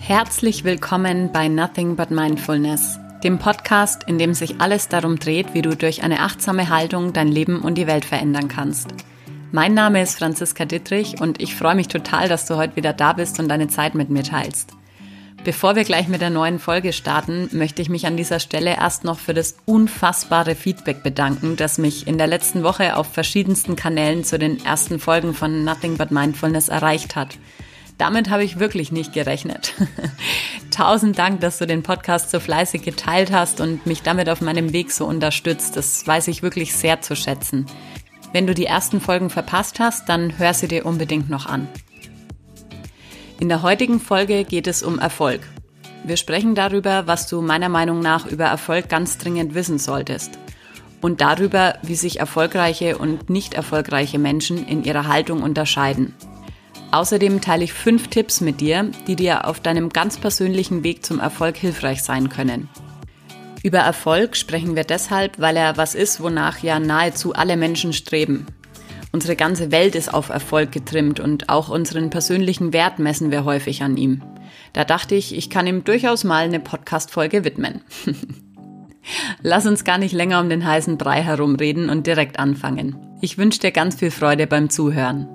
Herzlich willkommen bei Nothing But Mindfulness, dem Podcast, in dem sich alles darum dreht, wie du durch eine achtsame Haltung dein Leben und die Welt verändern kannst. Mein Name ist Franziska Dittrich und ich freue mich total, dass du heute wieder da bist und deine Zeit mit mir teilst. Bevor wir gleich mit der neuen Folge starten, möchte ich mich an dieser Stelle erst noch für das unfassbare Feedback bedanken, das mich in der letzten Woche auf verschiedensten Kanälen zu den ersten Folgen von Nothing But Mindfulness erreicht hat. Damit habe ich wirklich nicht gerechnet. 1000 Dank, dass du den Podcast so fleißig geteilt hast und mich damit auf meinem Weg so unterstützt. Das weiß ich wirklich sehr zu schätzen. Wenn du die ersten Folgen verpasst hast, dann hör sie dir unbedingt noch an. In der heutigen Folge geht es um Erfolg. Wir sprechen darüber, was du meiner Meinung nach über Erfolg ganz dringend wissen solltest. Und darüber, wie sich erfolgreiche und nicht erfolgreiche Menschen in ihrer Haltung unterscheiden. Außerdem teile ich 5 Tipps mit dir, die dir auf deinem ganz persönlichen Weg zum Erfolg hilfreich sein können. Über Erfolg sprechen wir deshalb, weil er was ist, wonach ja nahezu alle Menschen streben. Unsere ganze Welt ist auf Erfolg getrimmt und auch unseren persönlichen Wert messen wir häufig an ihm. Da dachte ich, ich kann ihm durchaus mal eine Podcast-Folge widmen. Lass uns gar nicht länger um den heißen Brei herumreden und direkt anfangen. Ich wünsche dir ganz viel Freude beim Zuhören.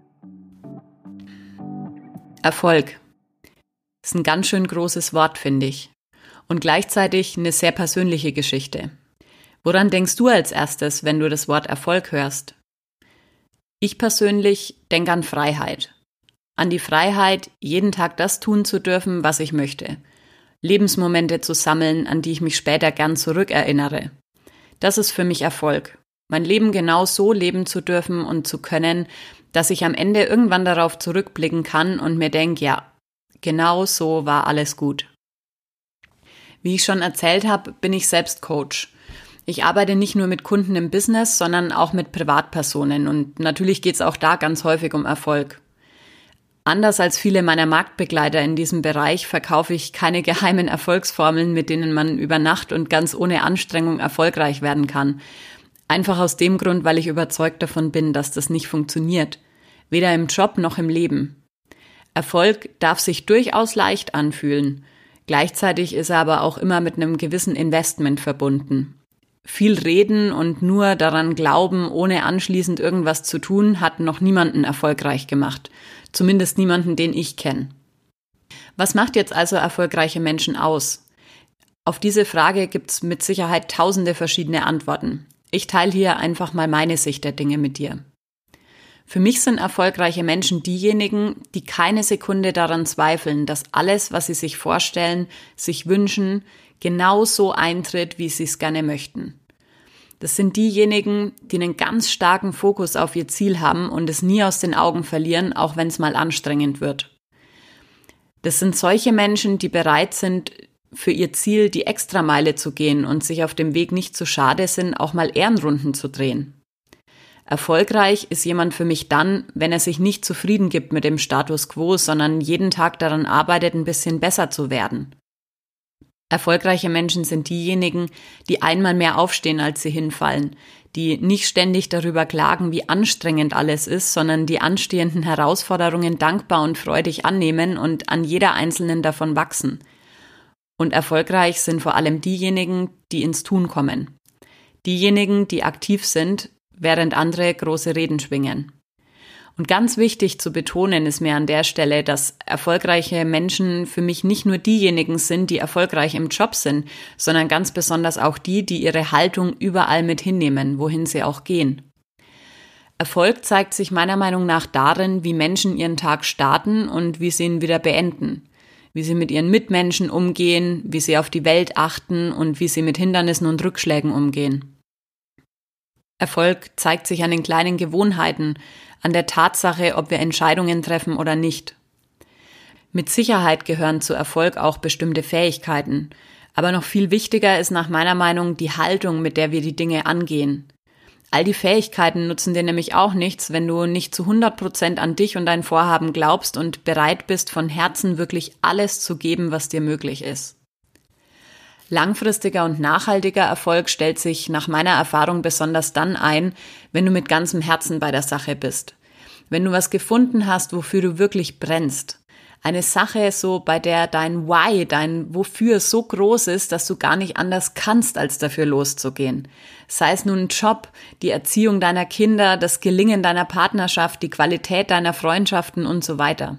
Erfolg ist ein ganz schön großes Wort, finde ich. Und gleichzeitig eine sehr persönliche Geschichte. Woran denkst du als erstes, wenn du das Wort Erfolg hörst? Ich persönlich denke an Freiheit. An die Freiheit, jeden Tag das tun zu dürfen, was ich möchte. Lebensmomente zu sammeln, an die ich mich später gern zurückerinnere. Das ist für mich Erfolg. Mein Leben genau so leben zu dürfen und zu können, dass ich am Ende irgendwann darauf zurückblicken kann und mir denke, ja, genau so war alles gut. Wie ich schon erzählt habe, bin ich selbst Coach. Ich arbeite nicht nur mit Kunden im Business, sondern auch mit Privatpersonen und natürlich geht es auch da ganz häufig um Erfolg. Anders als viele meiner Marktbegleiter in diesem Bereich verkaufe ich keine geheimen Erfolgsformeln, mit denen man über Nacht und ganz ohne Anstrengung erfolgreich werden kann. Einfach aus dem Grund, weil ich überzeugt davon bin, dass das nicht funktioniert. Weder im Job noch im Leben. Erfolg darf sich durchaus leicht anfühlen. Gleichzeitig ist er aber auch immer mit einem gewissen Investment verbunden. Viel reden und nur daran glauben, ohne anschließend irgendwas zu tun, hat noch niemanden erfolgreich gemacht. Zumindest niemanden, den ich kenne. Was macht jetzt also erfolgreiche Menschen aus? Auf diese Frage gibt es mit Sicherheit tausende verschiedene Antworten. Ich teile hier einfach mal meine Sicht der Dinge mit dir. Für mich sind erfolgreiche Menschen diejenigen, die keine Sekunde daran zweifeln, dass alles, was sie sich vorstellen, sich wünschen, genau so eintritt, wie sie es gerne möchten. Das sind diejenigen, die einen ganz starken Fokus auf ihr Ziel haben und es nie aus den Augen verlieren, auch wenn es mal anstrengend wird. Das sind solche Menschen, die bereit sind, für ihr Ziel die Extrameile zu gehen und sich auf dem Weg nicht zu schade sind, auch mal Ehrenrunden zu drehen. Erfolgreich ist jemand für mich dann, wenn er sich nicht zufrieden gibt mit dem Status quo, sondern jeden Tag daran arbeitet, ein bisschen besser zu werden. Erfolgreiche Menschen sind diejenigen, die einmal mehr aufstehen, als sie hinfallen, die nicht ständig darüber klagen, wie anstrengend alles ist, sondern die anstehenden Herausforderungen dankbar und freudig annehmen und an jeder einzelnen davon wachsen. Und erfolgreich sind vor allem diejenigen, die ins Tun kommen. Diejenigen, die aktiv sind, während andere große Reden schwingen. Und ganz wichtig zu betonen ist mir an der Stelle, dass erfolgreiche Menschen für mich nicht nur diejenigen sind, die erfolgreich im Job sind, sondern ganz besonders auch die, die ihre Haltung überall mit hinnehmen, wohin sie auch gehen. Erfolg zeigt sich meiner Meinung nach darin, wie Menschen ihren Tag starten und wie sie ihn wieder beenden. Wie sie mit ihren Mitmenschen umgehen, wie sie auf die Welt achten und wie sie mit Hindernissen und Rückschlägen umgehen. Erfolg zeigt sich an den kleinen Gewohnheiten, an der Tatsache, ob wir Entscheidungen treffen oder nicht. Mit Sicherheit gehören zu Erfolg auch bestimmte Fähigkeiten, aber noch viel wichtiger ist nach meiner Meinung die Haltung, mit der wir die Dinge angehen. All die Fähigkeiten nutzen dir nämlich auch nichts, wenn du nicht zu 100% an dich und dein Vorhaben glaubst und bereit bist, von Herzen wirklich alles zu geben, was dir möglich ist. Langfristiger und nachhaltiger Erfolg stellt sich nach meiner Erfahrung besonders dann ein, wenn du mit ganzem Herzen bei der Sache bist. Wenn du was gefunden hast, wofür du wirklich brennst. Eine Sache so, bei der dein Why, dein Wofür so groß ist, dass du gar nicht anders kannst, als dafür loszugehen. Sei es nun ein Job, die Erziehung deiner Kinder, das Gelingen deiner Partnerschaft, die Qualität deiner Freundschaften und so weiter.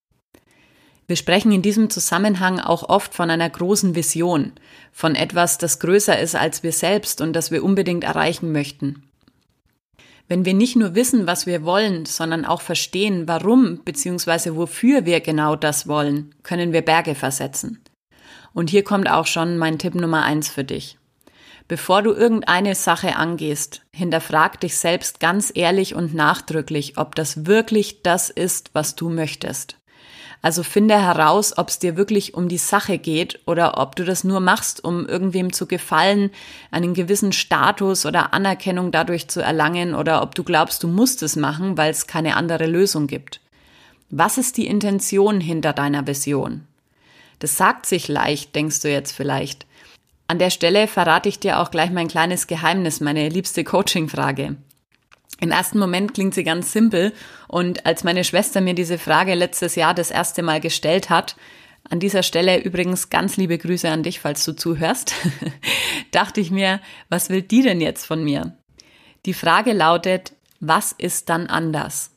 Wir sprechen in diesem Zusammenhang auch oft von einer großen Vision, von etwas, das größer ist als wir selbst und das wir unbedingt erreichen möchten. Wenn wir nicht nur wissen, was wir wollen, sondern auch verstehen, warum bzw. wofür wir genau das wollen, können wir Berge versetzen. Und hier kommt auch schon mein Tipp Nummer 1 für dich. Bevor du irgendeine Sache angehst, hinterfrag dich selbst ganz ehrlich und nachdrücklich, ob das wirklich das ist, was du möchtest. Also finde heraus, ob es dir wirklich um die Sache geht oder ob du das nur machst, um irgendwem zu gefallen, einen gewissen Status oder Anerkennung dadurch zu erlangen oder ob du glaubst, du musst es machen, weil es keine andere Lösung gibt. Was ist die Intention hinter deiner Vision? Das sagt sich leicht, denkst du jetzt vielleicht. An der Stelle verrate ich dir auch gleich mein kleines Geheimnis, meine liebste Coaching-Frage. Im ersten Moment klingt sie ganz simpel und als meine Schwester mir diese Frage letztes Jahr das erste Mal gestellt hat, an dieser Stelle übrigens ganz liebe Grüße an dich, falls du zuhörst, dachte ich mir, was will die denn jetzt von mir? Die Frage lautet, was ist dann anders?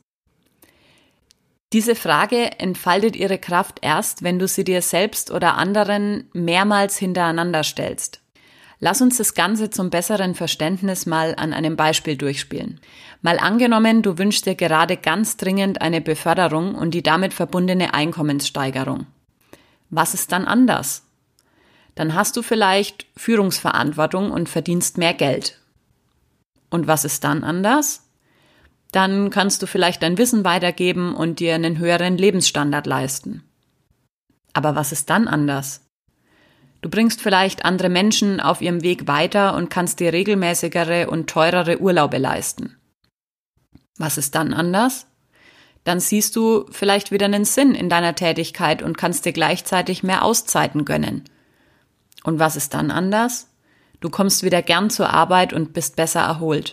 Diese Frage entfaltet ihre Kraft erst, wenn du sie dir selbst oder anderen mehrmals hintereinander stellst. Lass uns das Ganze zum besseren Verständnis mal an einem Beispiel durchspielen. Mal angenommen, du wünschst dir gerade ganz dringend eine Beförderung und die damit verbundene Einkommenssteigerung. Was ist dann anders? Dann hast du vielleicht Führungsverantwortung und verdienst mehr Geld. Und was ist dann anders? Dann kannst du vielleicht dein Wissen weitergeben und dir einen höheren Lebensstandard leisten. Aber was ist dann anders? Du bringst vielleicht andere Menschen auf ihrem Weg weiter und kannst dir regelmäßigere und teurere Urlaube leisten. Was ist dann anders? Dann siehst du vielleicht wieder einen Sinn in deiner Tätigkeit und kannst dir gleichzeitig mehr Auszeiten gönnen. Und was ist dann anders? Du kommst wieder gern zur Arbeit und bist besser erholt.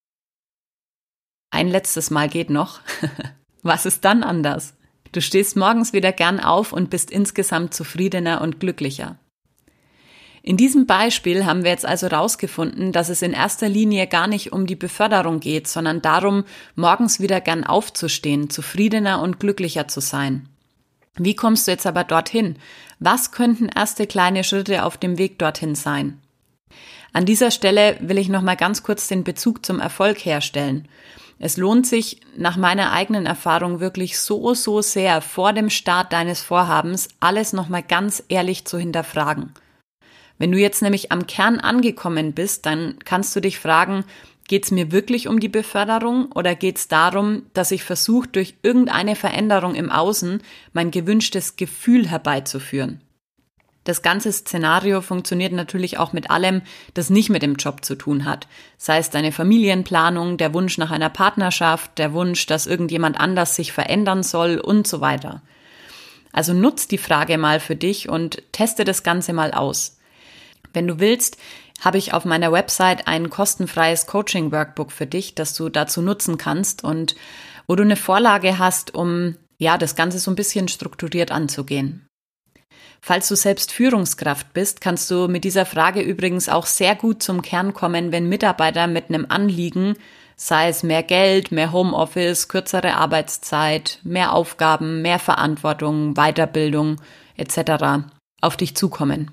Ein letztes Mal geht noch. Was ist dann anders? Du stehst morgens wieder gern auf und bist insgesamt zufriedener und glücklicher. In diesem Beispiel haben wir jetzt also rausgefunden, dass es in erster Linie gar nicht um die Beförderung geht, sondern darum, morgens wieder gern aufzustehen, zufriedener und glücklicher zu sein. Wie kommst du jetzt aber dorthin? Was könnten erste kleine Schritte auf dem Weg dorthin sein? An dieser Stelle will ich noch mal ganz kurz den Bezug zum Erfolg herstellen. Es lohnt sich nach meiner eigenen Erfahrung wirklich so sehr vor dem Start deines Vorhabens alles noch mal ganz ehrlich zu hinterfragen. Wenn du jetzt nämlich am Kern angekommen bist, dann kannst du dich fragen, geht's mir wirklich um die Beförderung oder geht's darum, dass ich versuche, durch irgendeine Veränderung im Außen mein gewünschtes Gefühl herbeizuführen? Das ganze Szenario funktioniert natürlich auch mit allem, das nicht mit dem Job zu tun hat. Sei es deine Familienplanung, der Wunsch nach einer Partnerschaft, der Wunsch, dass irgendjemand anders sich verändern soll und so weiter. Also nutz die Frage mal für dich und teste das Ganze mal aus. Wenn du willst, habe ich auf meiner Website ein kostenfreies Coaching-Workbook für dich, das du dazu nutzen kannst und wo du eine Vorlage hast, um das Ganze so ein bisschen strukturiert anzugehen. Falls du selbst Führungskraft bist, kannst du mit dieser Frage übrigens auch sehr gut zum Kern kommen, wenn Mitarbeiter mit einem Anliegen, sei es mehr Geld, mehr Homeoffice, kürzere Arbeitszeit, mehr Aufgaben, mehr Verantwortung, Weiterbildung etc. auf dich zukommen.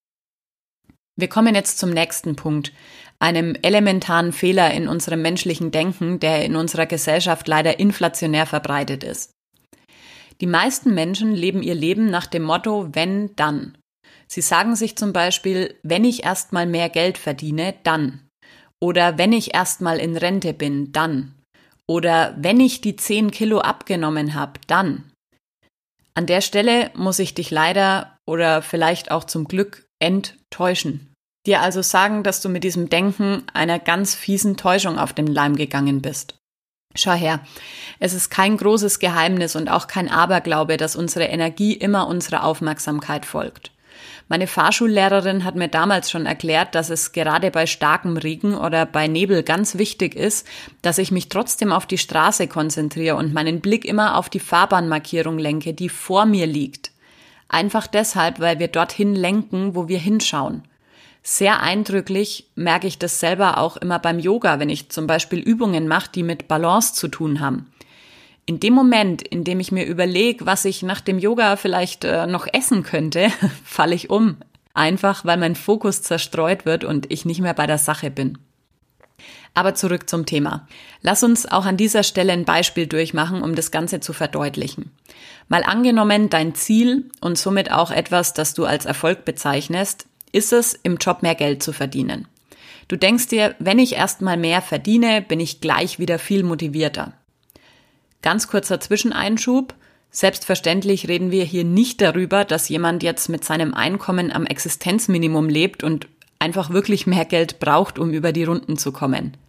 Wir kommen jetzt zum nächsten Punkt, einem elementaren Fehler in unserem menschlichen Denken, der in unserer Gesellschaft leider inflationär verbreitet ist. Die meisten Menschen leben ihr Leben nach dem Motto, wenn, dann. Sie sagen sich zum Beispiel, wenn ich erst mal mehr Geld verdiene, dann. Oder wenn ich erst mal in Rente bin, dann. Oder wenn ich die 10 Kilo abgenommen habe, dann. An der Stelle muss ich dich leider oder vielleicht auch zum Glück enttäuschen. Dir also sagen, dass du mit diesem Denken einer ganz fiesen Täuschung auf den Leim gegangen bist. Schau her, es ist kein großes Geheimnis und auch kein Aberglaube, dass unsere Energie immer unserer Aufmerksamkeit folgt. Meine Fahrschullehrerin hat mir damals schon erklärt, dass es gerade bei starkem Regen oder bei Nebel ganz wichtig ist, dass ich mich trotzdem auf die Straße konzentriere und meinen Blick immer auf die Fahrbahnmarkierung lenke, die vor mir liegt. Einfach deshalb, weil wir dorthin lenken, wo wir hinschauen. Sehr eindrücklich merke ich das selber auch immer beim Yoga, wenn ich zum Beispiel Übungen mache, die mit Balance zu tun haben. In dem Moment, in dem ich mir überlege, was ich nach dem Yoga vielleicht noch essen könnte, falle ich um. Einfach, weil mein Fokus zerstreut wird und ich nicht mehr bei der Sache bin. Aber zurück zum Thema. Lass uns auch an dieser Stelle ein Beispiel durchmachen, um das Ganze zu verdeutlichen. Mal angenommen, dein Ziel und somit auch etwas, das du als Erfolg bezeichnest, ist es, im Job mehr Geld zu verdienen. Du denkst dir, wenn ich erst mal mehr verdiene, bin ich gleich wieder viel motivierter. Ganz kurzer Zwischeneinschub. Selbstverständlich reden wir hier nicht darüber, dass jemand jetzt mit seinem Einkommen am Existenzminimum lebt und einfach wirklich mehr Geld braucht, um über die Runden zu kommen.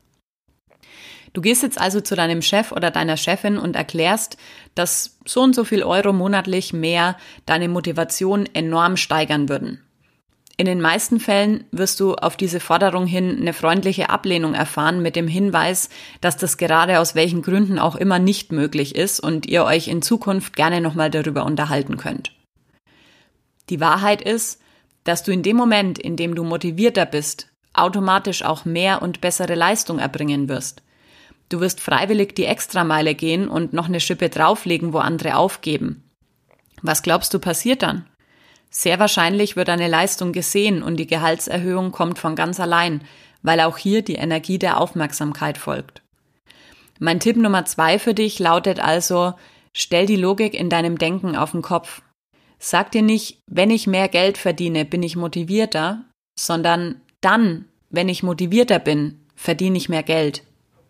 Du gehst jetzt also zu deinem Chef oder deiner Chefin und erklärst, dass so und so viel Euro monatlich mehr deine Motivation enorm steigern würden. In den meisten Fällen wirst du auf diese Forderung hin eine freundliche Ablehnung erfahren mit dem Hinweis, dass das gerade aus welchen Gründen auch immer nicht möglich ist und ihr euch in Zukunft gerne nochmal darüber unterhalten könnt. Die Wahrheit ist, dass du in dem Moment, in dem du motivierter bist, automatisch auch mehr und bessere Leistung erbringen wirst. Du wirst freiwillig die Extrameile gehen und noch eine Schippe drauflegen, wo andere aufgeben. Was glaubst du passiert dann? Sehr wahrscheinlich wird deine Leistung gesehen und die Gehaltserhöhung kommt von ganz allein, weil auch hier die Energie der Aufmerksamkeit folgt. Mein Tipp Nummer 2 für dich lautet also, stell die Logik in deinem Denken auf den Kopf. Sag dir nicht, wenn ich mehr Geld verdiene, bin ich motivierter, sondern dann, wenn ich motivierter bin, verdiene ich mehr Geld.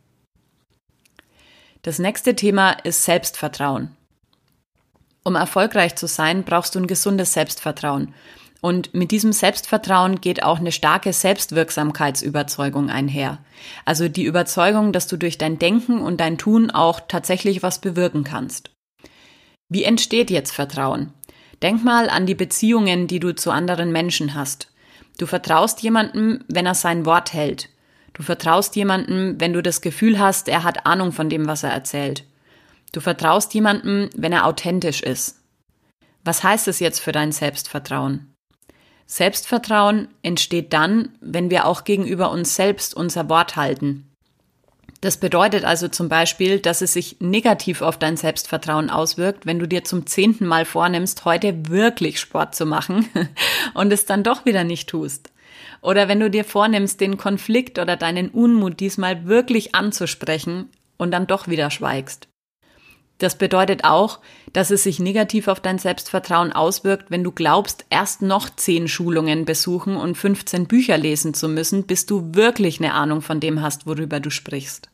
Das nächste Thema ist Selbstvertrauen. Um erfolgreich zu sein, brauchst du ein gesundes Selbstvertrauen. Und mit diesem Selbstvertrauen geht auch eine starke Selbstwirksamkeitsüberzeugung einher. Also die Überzeugung, dass du durch dein Denken und dein Tun auch tatsächlich was bewirken kannst. Wie entsteht jetzt Vertrauen? Denk mal an die Beziehungen, die du zu anderen Menschen hast. Du vertraust jemandem, wenn er sein Wort hält. Du vertraust jemandem, wenn du das Gefühl hast, er hat Ahnung von dem, was er erzählt. Du vertraust jemandem, wenn er authentisch ist. Was heißt es jetzt für dein Selbstvertrauen? Selbstvertrauen entsteht dann, wenn wir auch gegenüber uns selbst unser Wort halten. Das bedeutet also zum Beispiel, dass es sich negativ auf dein Selbstvertrauen auswirkt, wenn du dir zum 10. Mal vornimmst, heute wirklich Sport zu machen und es dann doch wieder nicht tust. Oder wenn du dir vornimmst, den Konflikt oder deinen Unmut diesmal wirklich anzusprechen und dann doch wieder schweigst. Das bedeutet auch, dass es sich negativ auf dein Selbstvertrauen auswirkt, wenn du glaubst, erst noch 10 Schulungen besuchen und 15 Bücher lesen zu müssen, bis du wirklich eine Ahnung von dem hast, worüber du sprichst.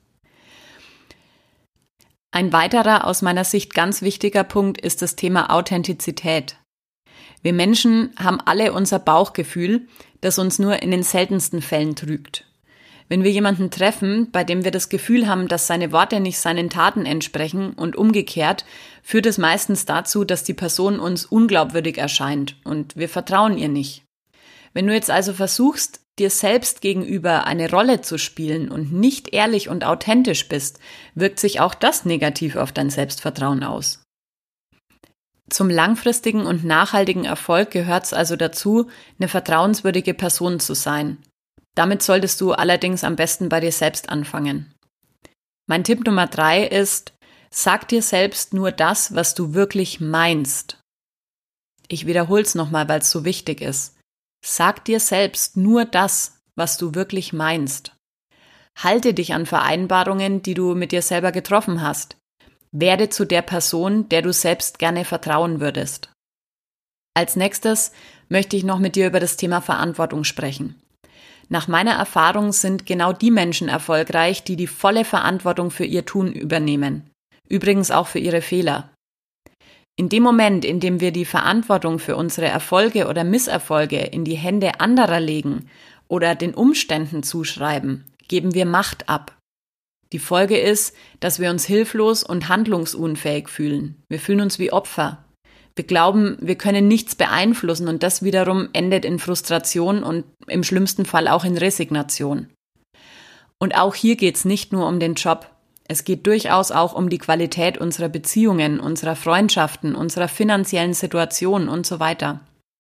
Ein weiterer, aus meiner Sicht ganz wichtiger Punkt ist das Thema Authentizität. Wir Menschen haben alle unser Bauchgefühl, das uns nur in den seltensten Fällen trügt. Wenn wir jemanden treffen, bei dem wir das Gefühl haben, dass seine Worte nicht seinen Taten entsprechen und umgekehrt, führt es meistens dazu, dass die Person uns unglaubwürdig erscheint und wir vertrauen ihr nicht. Wenn du jetzt also versuchst, dir selbst gegenüber eine Rolle zu spielen und nicht ehrlich und authentisch bist, wirkt sich auch das negativ auf dein Selbstvertrauen aus. Zum langfristigen und nachhaltigen Erfolg gehört es also dazu, eine vertrauenswürdige Person zu sein. Damit solltest du allerdings am besten bei dir selbst anfangen. Mein Tipp Nummer 3 ist, sag dir selbst nur das, was du wirklich meinst. Ich wiederhole es nochmal, weil es so wichtig ist. Sag dir selbst nur das, was du wirklich meinst. Halte dich an Vereinbarungen, die du mit dir selber getroffen hast. Werde zu der Person, der du selbst gerne vertrauen würdest. Als nächstes möchte ich noch mit dir über das Thema Verantwortung sprechen. Nach meiner Erfahrung sind genau die Menschen erfolgreich, die die volle Verantwortung für ihr Tun übernehmen. Übrigens auch für ihre Fehler. In dem Moment, in dem wir die Verantwortung für unsere Erfolge oder Misserfolge in die Hände anderer legen oder den Umständen zuschreiben, geben wir Macht ab. Die Folge ist, dass wir uns hilflos und handlungsunfähig fühlen. Wir fühlen uns wie Opfer. Wir glauben, wir können nichts beeinflussen und das wiederum endet in Frustration und im schlimmsten Fall auch in Resignation. Und auch hier geht's nicht nur um den Job. Es geht durchaus auch um die Qualität unserer Beziehungen, unserer Freundschaften, unserer finanziellen Situation und so weiter.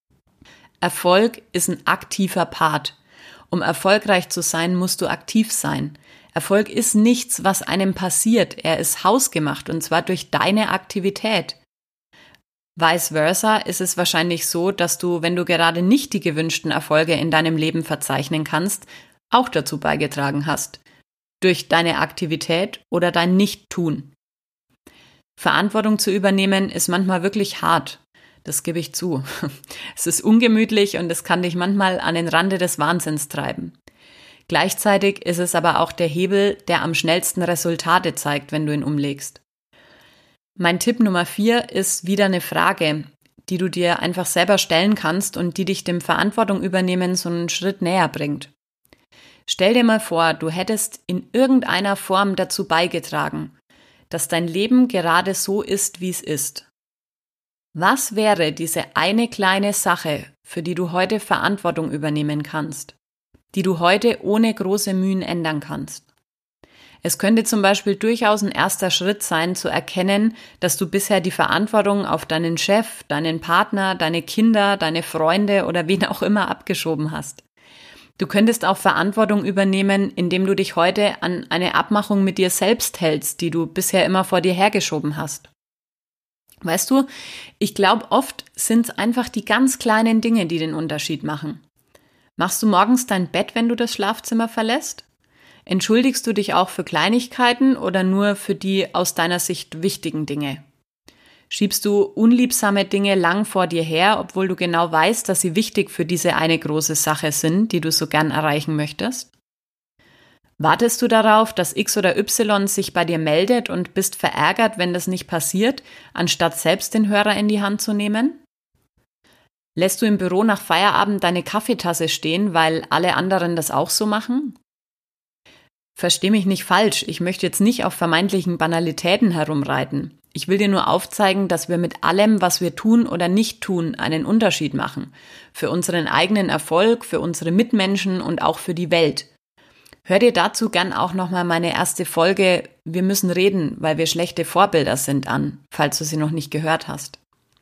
Erfolg ist ein aktiver Part. Um erfolgreich zu sein, musst du aktiv sein. Erfolg ist nichts, was einem passiert. Er ist hausgemacht und zwar durch deine Aktivität. Vice versa ist es wahrscheinlich so, dass du, wenn du gerade nicht die gewünschten Erfolge in deinem Leben verzeichnen kannst, auch dazu beigetragen hast. Durch deine Aktivität oder dein Nicht-Tun. Verantwortung zu übernehmen ist manchmal wirklich hart. Das gebe ich zu. Es ist ungemütlich und es kann dich manchmal an den Rande des Wahnsinns treiben. Gleichzeitig ist es aber auch der Hebel, der am schnellsten Resultate zeigt, wenn du ihn umlegst. Mein Tipp Nummer 4 ist wieder eine Frage, die du dir einfach selber stellen kannst und die dich dem Verantwortung übernehmen so einen Schritt näher bringt. Stell dir mal vor, du hättest in irgendeiner Form dazu beigetragen, dass dein Leben gerade so ist, wie es ist. Was wäre diese eine kleine Sache, für die du heute Verantwortung übernehmen kannst, die du heute ohne große Mühen ändern kannst? Es könnte zum Beispiel durchaus ein erster Schritt sein, zu erkennen, dass du bisher die Verantwortung auf deinen Chef, deinen Partner, deine Kinder, deine Freunde oder wen auch immer abgeschoben hast. Du könntest auch Verantwortung übernehmen, indem du dich heute an eine Abmachung mit dir selbst hältst, die du bisher immer vor dir hergeschoben hast. Weißt du, ich glaube, oft sind es einfach die ganz kleinen Dinge, die den Unterschied machen. Machst du morgens dein Bett, wenn du das Schlafzimmer verlässt? Entschuldigst du dich auch für Kleinigkeiten oder nur für die aus deiner Sicht wichtigen Dinge? Schiebst du unliebsame Dinge lang vor dir her, obwohl du genau weißt, dass sie wichtig für diese eine große Sache sind, die du so gern erreichen möchtest? Wartest du darauf, dass X oder Y sich bei dir meldet und bist verärgert, wenn das nicht passiert, anstatt selbst den Hörer in die Hand zu nehmen? Lässt du im Büro nach Feierabend deine Kaffeetasse stehen, weil alle anderen das auch so machen? Versteh mich nicht falsch, ich möchte jetzt nicht auf vermeintlichen Banalitäten herumreiten. Ich will dir nur aufzeigen, dass wir mit allem, was wir tun oder nicht tun, einen Unterschied machen. Für unseren eigenen Erfolg, für unsere Mitmenschen und auch für die Welt. Hör dir dazu gern auch nochmal meine erste Folge Wir müssen reden, weil wir schlechte Vorbilder sind an, falls du sie noch nicht gehört hast.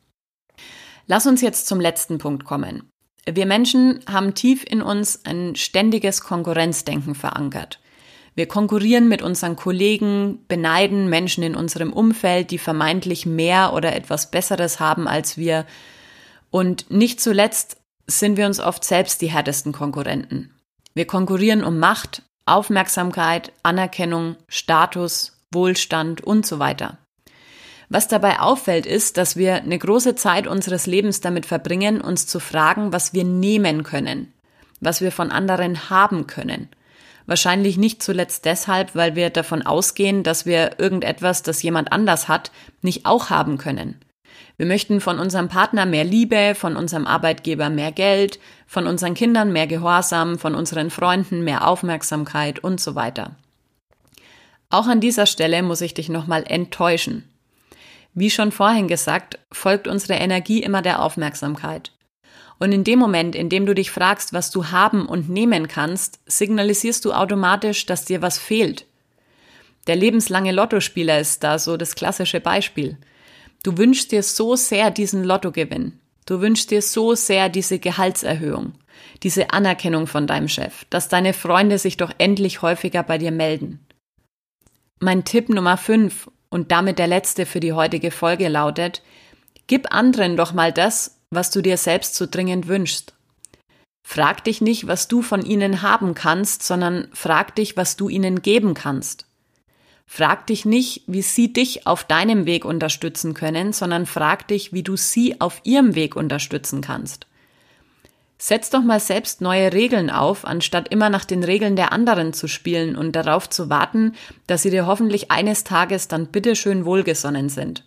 Lass uns jetzt zum letzten Punkt kommen. Wir Menschen haben tief in uns ein ständiges Konkurrenzdenken verankert. Wir konkurrieren mit unseren Kollegen, beneiden Menschen in unserem Umfeld, die vermeintlich mehr oder etwas Besseres haben als wir. Und nicht zuletzt sind wir uns oft selbst die härtesten Konkurrenten. Wir konkurrieren um Macht, Aufmerksamkeit, Anerkennung, Status, Wohlstand und so weiter. Was dabei auffällt, ist, dass wir eine große Zeit unseres Lebens damit verbringen, uns zu fragen, was wir nehmen können, was wir von anderen haben können. Wahrscheinlich nicht zuletzt deshalb, weil wir davon ausgehen, dass wir irgendetwas, das jemand anders hat, nicht auch haben können. Wir möchten von unserem Partner mehr Liebe, von unserem Arbeitgeber mehr Geld, von unseren Kindern mehr Gehorsam, von unseren Freunden mehr Aufmerksamkeit und so weiter. Auch an dieser Stelle muss ich dich nochmal enttäuschen. Wie schon vorhin gesagt, folgt unsere Energie immer der Aufmerksamkeit. Und in dem Moment, in dem du dich fragst, was du haben und nehmen kannst, signalisierst du automatisch, dass dir was fehlt. Der lebenslange Lottospieler ist da so das klassische Beispiel. Du wünschst dir so sehr diesen Lottogewinn. Du wünschst dir so sehr diese Gehaltserhöhung, diese Anerkennung von deinem Chef, dass deine Freunde sich doch endlich häufiger bei dir melden. Mein Tipp Nummer 5 und damit der letzte für die heutige Folge lautet: Gib anderen doch mal das, was du dir selbst so dringend wünschst. Frag dich nicht, was du von ihnen haben kannst, sondern frag dich, was du ihnen geben kannst. Frag dich nicht, wie sie dich auf deinem Weg unterstützen können, sondern frag dich, wie du sie auf ihrem Weg unterstützen kannst. Setz doch mal selbst neue Regeln auf, anstatt immer nach den Regeln der anderen zu spielen und darauf zu warten, dass sie dir hoffentlich eines Tages dann bitteschön wohlgesonnen sind.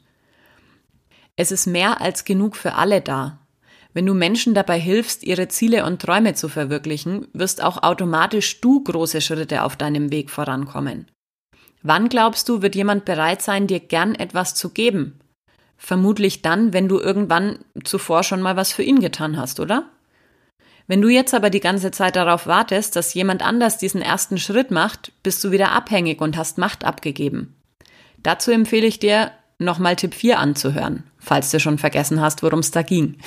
Es ist mehr als genug für alle da. Wenn du Menschen dabei hilfst, ihre Ziele und Träume zu verwirklichen, wirst auch automatisch du große Schritte auf deinem Weg vorankommen. Wann glaubst du, wird jemand bereit sein, dir gern etwas zu geben? Vermutlich dann, wenn du irgendwann zuvor schon mal was für ihn getan hast, oder? Wenn du jetzt aber die ganze Zeit darauf wartest, dass jemand anders diesen ersten Schritt macht, bist du wieder abhängig und hast Macht abgegeben. Dazu empfehle ich dir, nochmal Tipp 4 anzuhören, falls du schon vergessen hast, worum es da ging.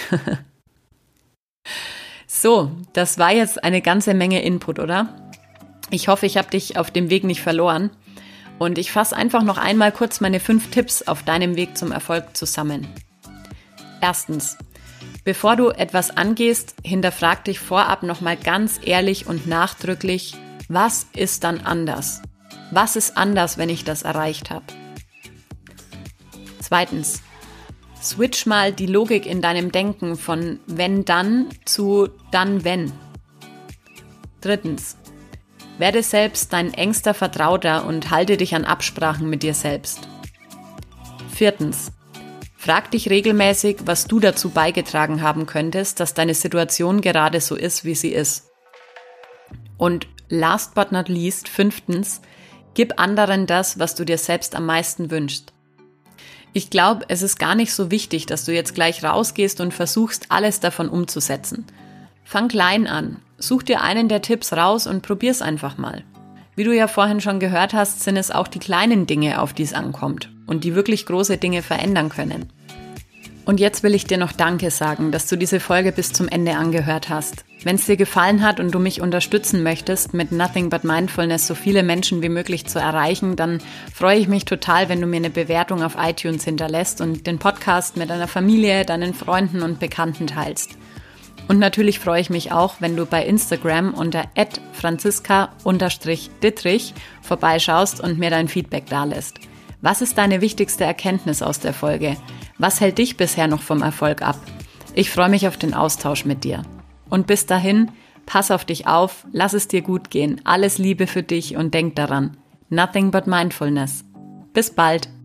So, das war jetzt eine ganze Menge Input, oder? Ich hoffe, ich habe dich auf dem Weg nicht verloren. Und ich fasse einfach noch einmal kurz meine 5 Tipps auf deinem Weg zum Erfolg zusammen. Erstens: Bevor du etwas angehst, hinterfrag dich vorab nochmal ganz ehrlich und nachdrücklich, was ist dann anders? Was ist anders, wenn ich das erreicht habe? Zweitens: Switch mal die Logik in deinem Denken von wenn dann zu dann wenn. Drittens: Werde selbst dein engster Vertrauter und halte dich an Absprachen mit dir selbst. Viertens: Frag dich regelmäßig, was du dazu beigetragen haben könntest, dass deine Situation gerade so ist, wie sie ist. Und last but not least, 5: Gib anderen das, was du dir selbst am meisten wünschst. Ich glaube, es ist gar nicht so wichtig, dass du jetzt gleich rausgehst und versuchst, alles davon umzusetzen. Fang klein an, such dir einen der Tipps raus und probier's einfach mal. Wie du ja vorhin schon gehört hast, sind es auch die kleinen Dinge, auf die es ankommt und die wirklich große Dinge verändern können. Und jetzt will ich dir noch Danke sagen, dass du diese Folge bis zum Ende angehört hast. Wenn es dir gefallen hat und du mich unterstützen möchtest, mit Nothing But Mindfulness so viele Menschen wie möglich zu erreichen, dann freue ich mich total, wenn du mir eine Bewertung auf iTunes hinterlässt und den Podcast mit deiner Familie, deinen Freunden und Bekannten teilst. Und natürlich freue ich mich auch, wenn du bei Instagram unter @franziska_dittrich vorbeischaust und mir dein Feedback dalässt. Was ist deine wichtigste Erkenntnis aus der Folge? Was hält dich bisher noch vom Erfolg ab? Ich freue mich auf den Austausch mit dir. Und bis dahin, pass auf dich auf, lass es dir gut gehen, alles Liebe für dich und denk daran, Nothing but Mindfulness. Bis bald!